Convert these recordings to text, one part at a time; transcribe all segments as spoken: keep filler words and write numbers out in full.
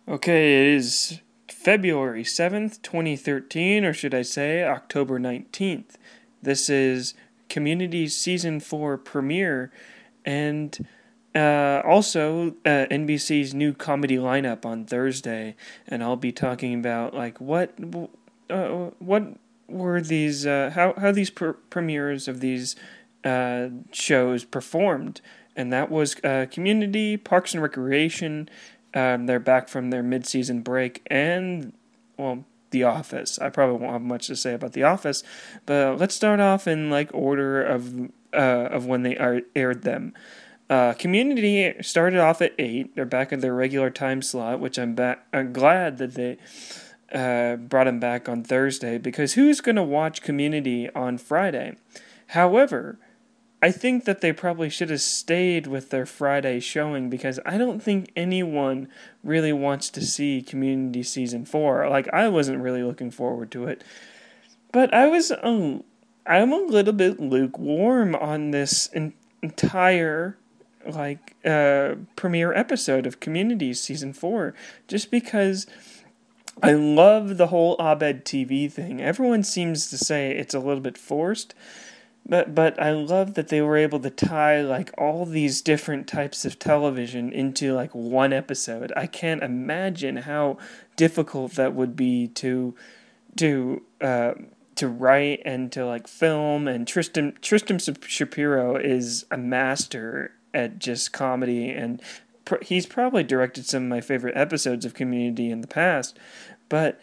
Okay, it is February seventh, twenty thirteen, or should I say October nineteenth. This is Community's Season four premiere, and uh, also uh, N B C's new comedy lineup on Thursday, and I'll be talking about, like, what uh, what were these, uh, how, how these pr- premieres of these uh, shows performed, and that was uh, Community, Parks and Recreation. Um, they're back from their mid-season break, and, well, The Office. I probably won't have much to say about The Office, but let's start off in, like, order of uh, of when they are, aired them. Uh, Community started off at eight. They're back at their regular time slot, which I'm, ba- I'm glad that they uh, brought them back on Thursday, because who's going to watch Community on Friday? However, I think that they probably should have stayed with their Friday showing, because I don't think anyone really wants to see Community Season four. Like, I wasn't really looking forward to it. But I was, um, I'm a little bit lukewarm on this en- entire, like, uh, premiere episode of Community Season four. Just because I love the whole Abed T V thing. Everyone seems to say it's a little bit forced. But but I love that they were able to tie, like, all these different types of television into, like, one episode. I can't imagine how difficult that would be to to uh, to write and to, like, film. And Tristan Tristan Shapiro is a master at just comedy, and pr- he's probably directed some of my favorite episodes of Community in the past. But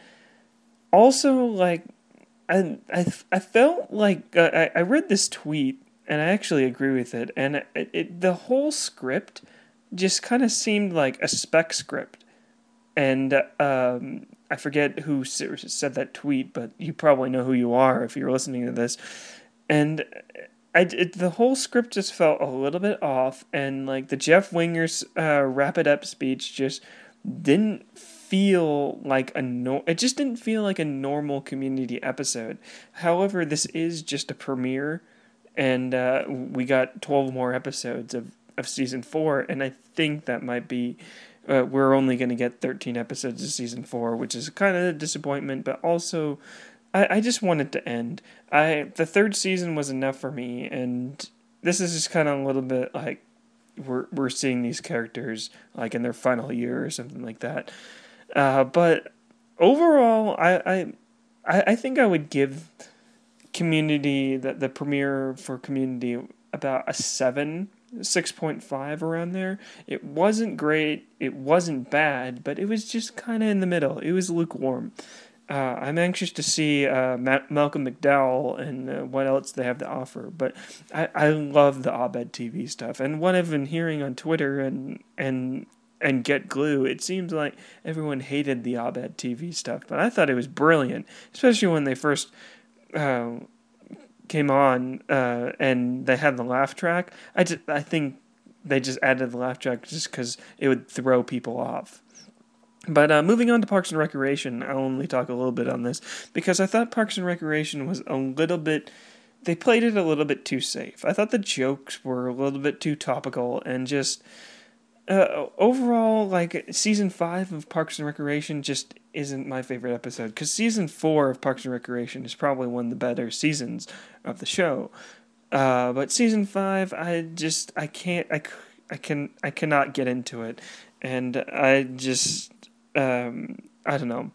also, like, I, I, I felt like uh, I, I read this tweet, and I actually agree with it, and it, it, the whole script just kind of seemed like a spec script. And um, I forget who said that tweet, but you probably know who you are if you're listening to this. And I, it, the whole script just felt a little bit off, and, like, the Jeff Winger's uh, wrap it up speech just didn't feel like a no it just didn't feel like a normal Community episode. However, this is just a premiere, and uh, we got twelve more episodes of, of season four, and I think that might be uh, we're only going to get thirteen episodes of season four, which is kind of a disappointment, but also I, I just want it to end. I the third season was enough for me, and this is just kind of a little bit like we're we're seeing these characters, like, in their final year or something like that. Uh, but overall, I, I I think I would give Community, the the premiere for Community, about a seven, six point five, around there. It wasn't great, it wasn't bad, but it was just kind of in the middle. It was lukewarm. Uh, I'm anxious to see uh, Ma- Malcolm McDowell and uh, what else they have to offer. But I, I love the Abed T V stuff, and what I've been hearing on Twitter and and and Get Glue, it seems like everyone hated the Abed T V stuff, but I thought it was brilliant, especially when they first uh, came on uh, and they had the laugh track. I just, I think they just added the laugh track just because it would throw people off. But uh, moving on to Parks and Recreation, I'll only talk a little bit on this because I thought Parks and Recreation was a little bit. They played it a little bit too safe. I thought the jokes were a little bit too topical, and just uh, overall, like, season five of Parks and Recreation just isn't my favorite episode, because season four of Parks and Recreation is probably one of the better seasons of the show. Uh, but season five, I just I can't I, I can I cannot get into it, and I just um, I don't know.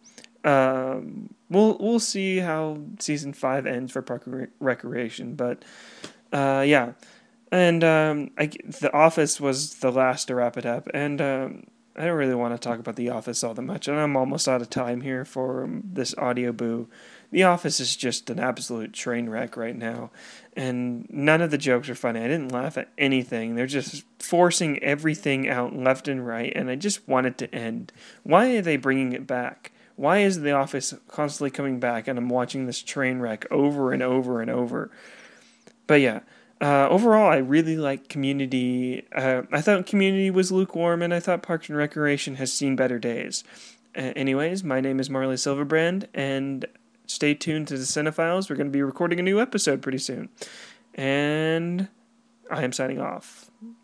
Um, we'll we'll see how season five ends for Park and Recreation, but uh, yeah. And um, I, The Office was the last to wrap it up, and um, I don't really want to talk about The Office all that much, and I'm almost out of time here for um, this audio boo. The Office is just an absolute train wreck right now, and none of the jokes are funny. I didn't laugh at anything. They're just forcing everything out left and right, and I just want it to end. Why are they bringing it back? Why is The Office constantly coming back, and I'm watching this train wreck over and over and over? But yeah. Uh, overall, I really like Community. Uh, I thought Community was lukewarm, and I thought Parks and Recreation has seen better days. Uh, anyways, my name is Marley Silverbrand, and stay tuned to the Cinephiles. We're going to be recording a new episode pretty soon. And I am signing off.